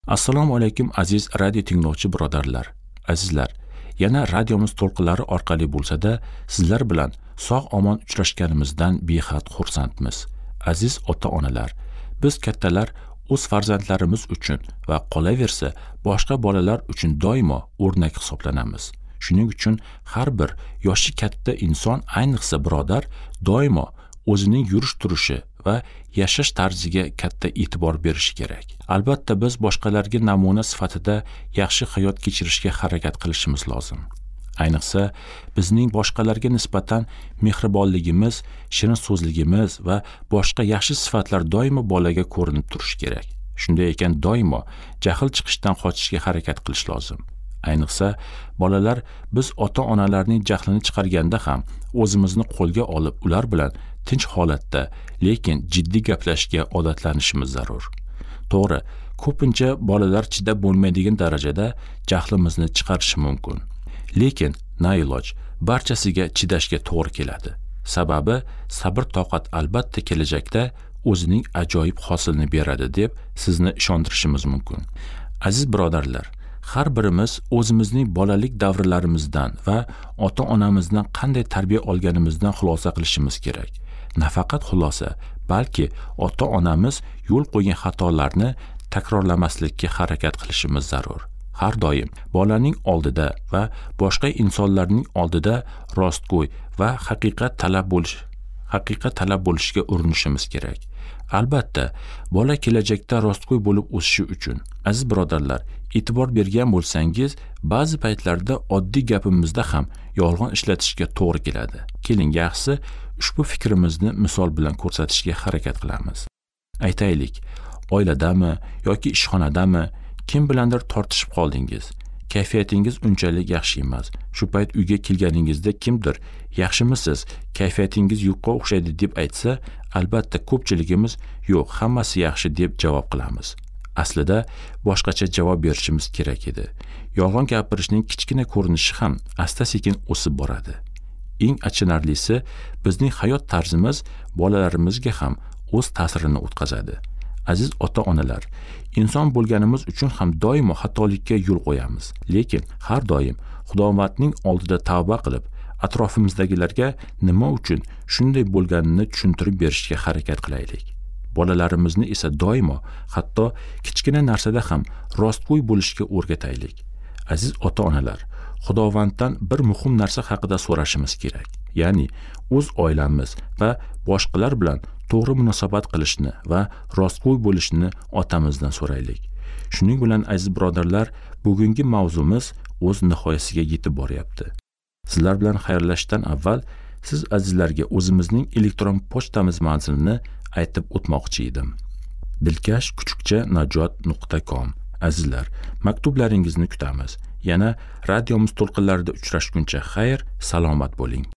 Assalomu alaykum aziz radio tinglovchi birodarlar, azizlar. Yana radiomiz to'lqinlari orqali bo'lsa-da, sizlar bilan sog'-omon uchrashganimizdan behad xursandmiz. Aziz ota-onalar, biz kattalar o'z farzandlarimiz uchun va qolaversa boshqa bolalar uchun doimo o'rnak hisoblanamiz. Shuning uchun har bir yoshi katta inson, ayniqsa birodar, doimo o'zining yurish-turishi va yashash tarziga katta e'tibor berishi kerak. Albatta biz boshqalarga namuna sifatida yaxshi hayot kechirishga harakat qilishimiz lozim. Ayniqsa bizning boshqalarga nisbatan mehribonligimiz, shirin so'zligimiz va boshqa yaxshi sifatlar doimo bolaga ko'rinib turishi kerak. Shunday ekan doimo jahl chiqishdan qochishga harakat qilish lozim. Ayniqsa bolalar biz ota-onalarning jahlini chiqarganda ham o'zimizni qo'lga olib ular bilan tinch holatda, lekin jiddiy gaplashishga odatlanishimiz zarur. To'g'ri, ko'pincha bolalar chidab bo'lmaydigan darajada jahlimizni chiqarishi mumkin. Lekin nailoj barchasiga chidashga to'g'ri keladi. Sababi sabr-toqat albatta kelajakda o'zining ajoyib hosilini beradi deb sizni ishontirishimiz mumkin. Aziz birodarlar, har birimiz o'zimizning bolalik davrlarimizdan va ota-onamizdan qanday tarbiya olganimizdan xulosa qilishimiz kerak. Nafaqat xulosa, balki ota-onamiz yo'l qo'ygan xatolarni takrorlamaslikka harakat qilishimiz zarur. Har doim bolaning oldida va boshqa insonlarning oldida rostgo'y va haqiqat talab bo'lishga urinishimiz kerak. Albatta, bola kelajakda rostgo'y bo'lib o'sishi uchun, aziz birodarlar, e'tibor bergan bo'lsangiz, ba'zi paytlarda oddiy gapimizda ham yolg'on ishlatishga to'g'ri keladi. Keling, yaxshisi ushbu fikrimizni misol bilan ko'rsatishga harakat qilamiz. Aytaylik, oiladami yoki ishxonadami kim bilandir tortishib qoldingiz. Kayfiyatingiz unchalik yaxshi emas. Shu payt uyga kelganingizda kimdir "Yaxshimisiz? Kayfiyatingiz yo'qqa o'xshaydi" deb aytsa, albatta ko'pchiligimiz "Yo'q, hammasi yaxshi" deb javob qilamiz. Aslida boshqacha javob berishimiz kerak edi. Yolg'on gapirishning kichkina ko'rinishi ham asta-sekin o'sib boradi. Eng achinarlisi, bizning hayot tarzimiz bolalarimizga ham o'z ta'sirini o'tkazadi. Aziz ota-onalar, inson bo'lganimiz uchun ham doimo xatolikka yo'l qo'yamiz. Lekin har doim Xudovatning oldida tavba qilib, atrofimizdagilarga nima uchun shunday bo'lganini tushuntirib berishga harakat qilaylik. Bolalarimizni esa doimo, hatto kichkina narsada ham rostgo'y bo'lishga o'rgataylik. Aziz ota-onalar, Xudovanddan bir muhim narsa haqida so'rashimiz kerak. Ya'ni o'z oilamiz va boshqalar bilan to'g'ri munosabat qilishni va rostgo'y bo'lishni otamizdan so'raylik. Shuning bilan aziz birodarlar, bugungi mavzumiz o'z nihoyasiga yetib boryapti. Sizlar bilan xayrlashishdan avval siz azizlarga o'zimizning elektron pochtamiz manzilini aytib o'tmoqchi edim. dilkash@najot.com. Azizlar, maktublaringizni kutamiz. Yana radiomiz to'lqinlarida uchrashguncha xayr, salomat bo'ling.